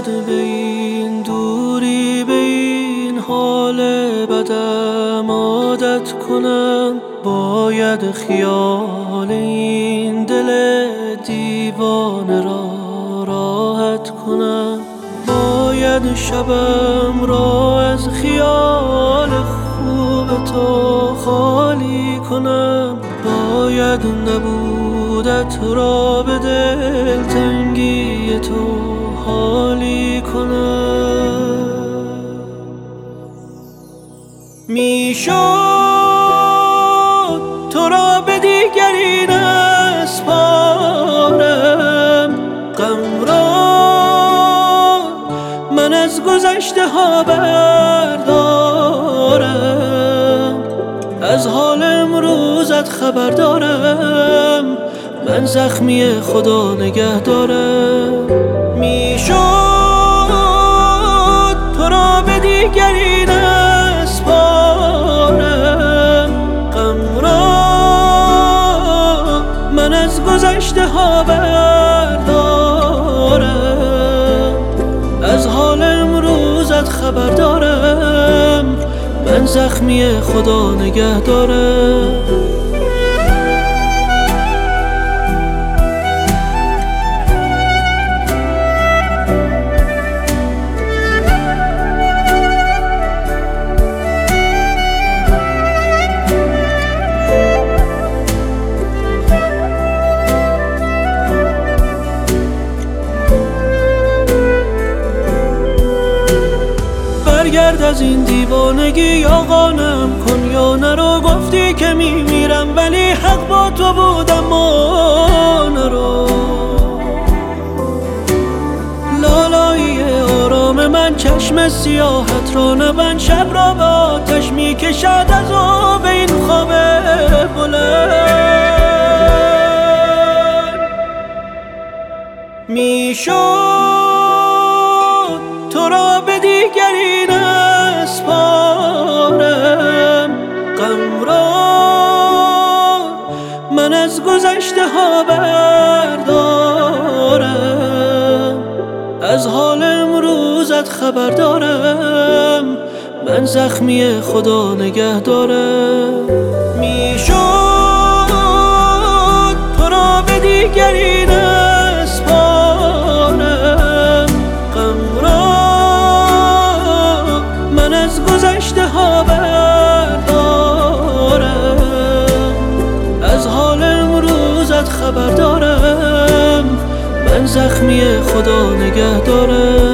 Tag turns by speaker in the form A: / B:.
A: به این دوری، به این حال بدم عادت کنم. باید خیال این دل دیوانه را راحت کنم. باید شبم را از خیال خوب تو خالی کنم. باید نبودت را به دل تنگی تو حالی کنم. میشد تو را به دیگری نسپارم، غم را من از گذشته ها بردارم. از حال امروزت خبر دارم، من زخمی خدا نگه دارم. میشد تو را به دیگری نسپارم، غم را من از گذشته ها بردارم. از حال امروزت خبر دارم، من زخمی خدا نگه دارم. برگرد از این دیوانگی یا قانم کن یا نرو. گفتی که میمیرم ولی حق با تو بودم ما نرو. لالایی آرام من چشم سیاحت را نبند. شب را به آتش میکشد از آب این خواب بلند. میشد تو را به دیگری نسپارم، غم را من از گذشته ها بردارم. از حال امروزت خبر دارم، من زخمی خدا نگه دارم. میشد تو را به دیگری نسپارم، غم را من از گذشته ها بردارم. از حال امروزت خبر دارم، من زخمی خدا نگه دارم.